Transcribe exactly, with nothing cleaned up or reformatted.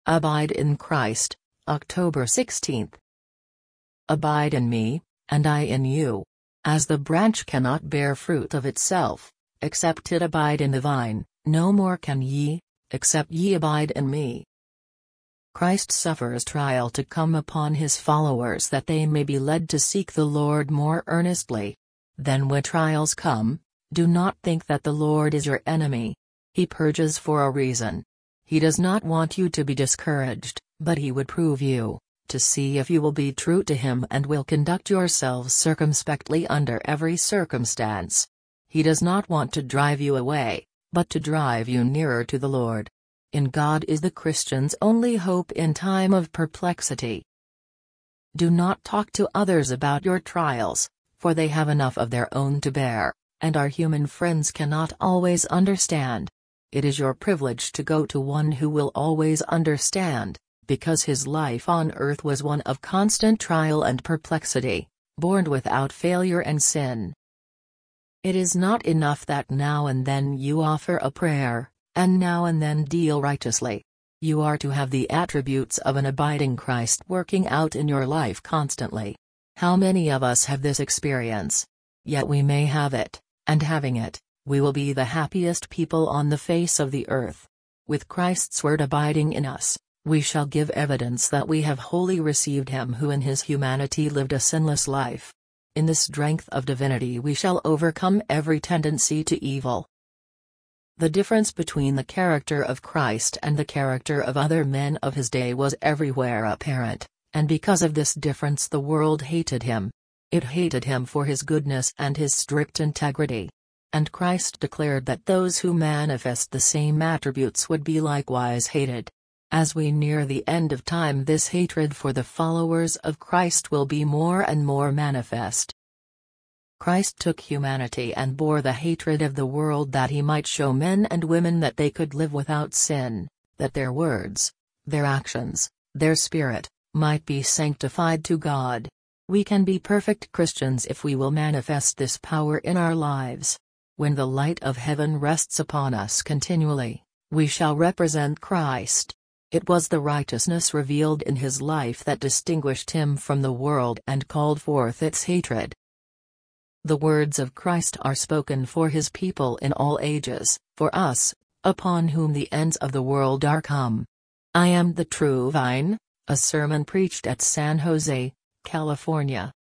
Abide in Christ, October sixteenth. Abide in me, and I in you. As the branch cannot bear fruit of itself, except it abide in the vine, no more can ye, except ye abide in me. Christ suffers trial to come upon his followers that they may be led to seek the Lord more earnestly. Then when trials come, do not think that the Lord is your enemy. He purges for a reason. He does not want you to be discouraged, but he would prove you, to see if you will be true to him and will conduct yourselves circumspectly under every circumstance. He does not want to drive you away, but to drive you nearer to the Lord. In God is the Christian's only hope in time of perplexity. Do not talk to others about your trials, for they have enough of their own to bear, and our human friends cannot always understand. It is your privilege to go to one who will always understand, because his life on earth was one of constant trial and perplexity, born without failure and sin. It is not enough that now and then you offer a prayer, and now and then deal righteously. You are to have the attributes of an abiding Christ working out in your life constantly. How many of us have this experience? Yet we may have it, and having it, we will be the happiest people on the face of the earth. With Christ's word abiding in us, we shall give evidence that we have wholly received him who in his humanity lived a sinless life. In the strength of divinity we shall overcome every tendency to evil. The difference between the character of Christ and the character of other men of his day was everywhere apparent, and because of this difference the world hated him. It hated him for his goodness and his strict integrity. And Christ declared that those who manifest the same attributes would be likewise hated. As we near the end of time, this hatred for the followers of Christ will be more and more manifest. Christ took humanity and bore the hatred of the world that he might show men and women that they could live without sin, that their words, their actions, their spirit, might be sanctified to God. We can be perfect Christians if we will manifest this power in our lives. When the light of heaven rests upon us continually, we shall represent Christ. It was the righteousness revealed in his life that distinguished him from the world and called forth its hatred. The words of Christ are spoken for his people in all ages, for us, upon whom the ends of the world are come. I am the true vine, a sermon preached at San Jose, California.